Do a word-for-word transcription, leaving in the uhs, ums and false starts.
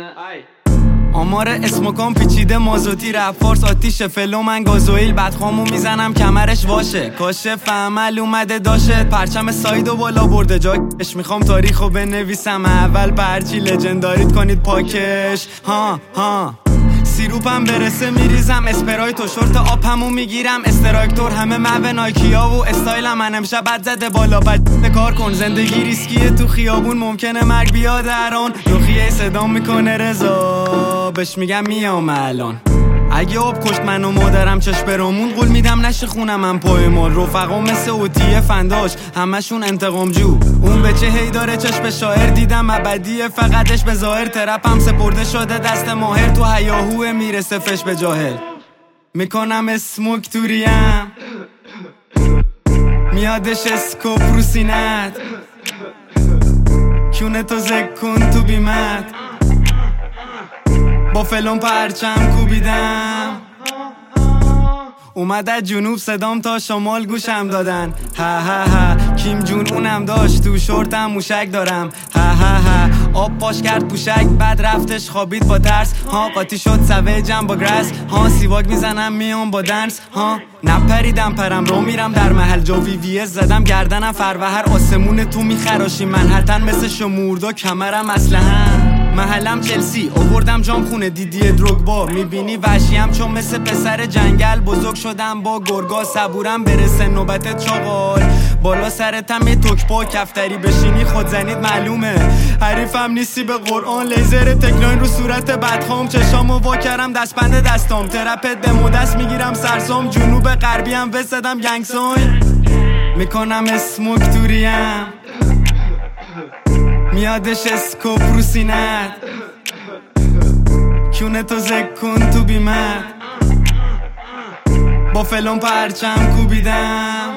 آمار اسموکان پیچیده مازوتی رپ فارس آتیش فلو من گازوئیل بدخامو میزنم کمرش واشه کاشف عمل اومده داشه پرچم سایدو بالا برده جاکش میخوام تاریخو بنویسم اول پرچی لجنداریت کنید پاکش ها ها سیروپم برسه میریزم اسپرایت و شورت آپمو میگیرم استرایکتور همه محو نایکیا و استایلم من امشب بد زده بالا بد کار کن زندگی ریسکیه تو خیابون ممکنه مرگ بیاد دران روخیه صدام میکنه رضا بهش میگم میام الان اگه آب کشت من و مادرم چشم برامون قول میدم نشه خونم من پای مال رفقا مثل اوتیه فنداش همشون انتقام جو اون بچه هی داره چشم شاعر دیدم ابدیه فقطش به ظاهر ترپم سپرده شده دست ماهر تو هیاهوه میرسه فش به جاهل میکنم اسموک توریم میادش اسکوپ رو سینت کونه تو زکن تو بیمت با فلون پرچم کوبیدم اومده جنوب صدام تا شمال گوشم دادن ها ها ها کیم جون اونم داشت تو شورتم موشک دارم ها ها ها آب پاش کرد پوشک بعد رفتش خوابید با ترس ها قاطی شد سویجم با گرس ها سیواک میزنم میام با دنس ها نپریدم پرم رو میرم در محل جو وی وی اس زدم گردنم فروهر آسمون تو میخراشی منحتن مثل شموردا کمرم اسلحه‌ام محلم چلسی آوردم جام خونه دیدی دروگبا میبینی وحشیم چون مثل پسر جنگل بزرگ شدم با گرگا صبورم برسه نوبت چاقال بالا سرتم یه توک پا کفتری بشینی خودزنید معلومه حریفم نیستی به قرآن لیزر تکناین رو صورت بدخام چشامو وا کردم دستبند دستام ترپت به مدست میگیرم سرسام جنوب غربی هم وسدم گنگسون میکنم اسموک توریم میادش اسکوپ رو سینت کونه تو زکن تو بیمت با فلون پرچم کوبیدم